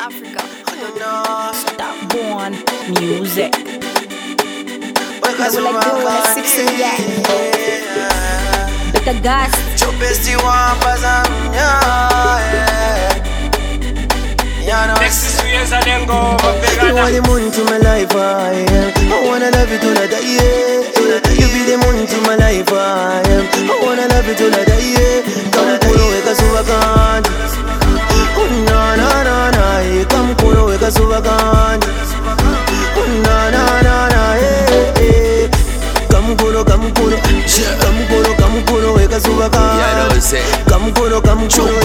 Africa. Stop born music. Never let go when it's 6 a.m. Beka gas. Chopesti wambazam, Next is years and then go. You are the moon to my life, I wanna love you till I die, yeah. You be the moon to my life, I wanna love you till I die, yeah. Come kuno weka subakandi, na na na na, come kuno weka subakandi, na na na na, eh. Come kuno, come kuno, come kuno weka subakandi, come kuno, come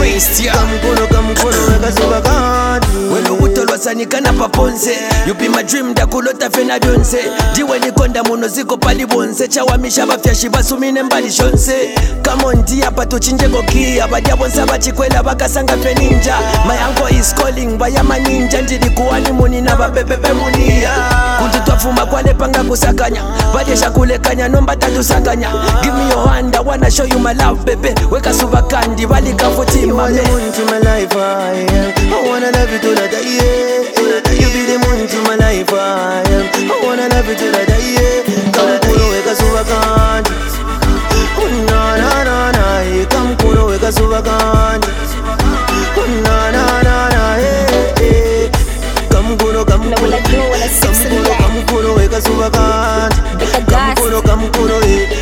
kuno weka subakandi. Sanikana paponse you be my dream dakulota fena donse diwe nikonda muno ziko pali bonse chawamisha bafyashi basumine mbali shonse come on dia pato chinjego ki abadia bonsa bachikwela bakasanga feninja my uncle is calling bayama ninja ndiri kuwani muni na babebe munia kunti twafuma kwale panga kusakanya badesha kulekanya nomba tatu sakanya give me your hand I wanna show you my love baby weka subakandi bali kafuti mame to my life I wanna love you till I die, yeah. You be the moon to my life, I wanna love you till I die, yeah. Come kuno weka subakandi, na na na na, come kuno weka subakandi, na na na na, eh. Come kuno, Never let go when it's 6 a.m. come kuno weka subakandi, Beka gas. come kuno,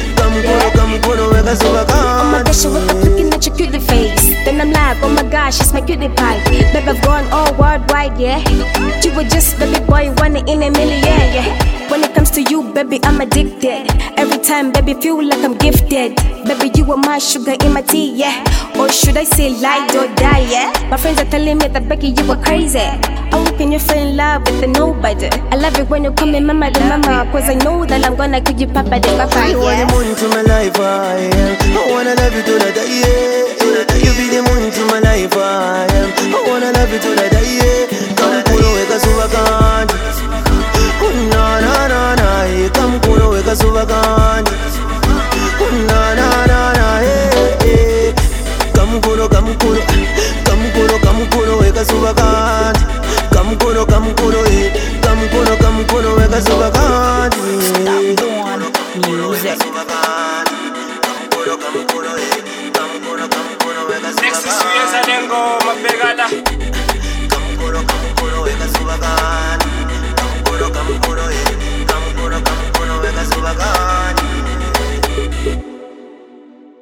weka subakandi. Oh my gosh, you wake up looking at your cutie face. Then I'm like, oh my gosh, it's my cutie pie. Baby, I've gone all worldwide, yeah. You were just baby boy, one in a million, yeah. When it comes to you, baby, I'm addicted. Every time, baby, feel like I'm gifted. Baby, you are my sugar in my tea, yeah. Or should I say light or die, yeah? My friends are telling me that Becky, you were crazy. How can you fall in love with the nobody? I love it when you call me mama, the mama. Cause I know that I'm gonna give you papa, the papa, You are the yeah. moon to my life, I wanna love you till I die, yeah. You be the moon to my life, I wanna love you till I die, yeah. Come kuno weka subakandi, na na na na, come kuno weka subakandi, na na na na, eh. Come kuno weka subakandi.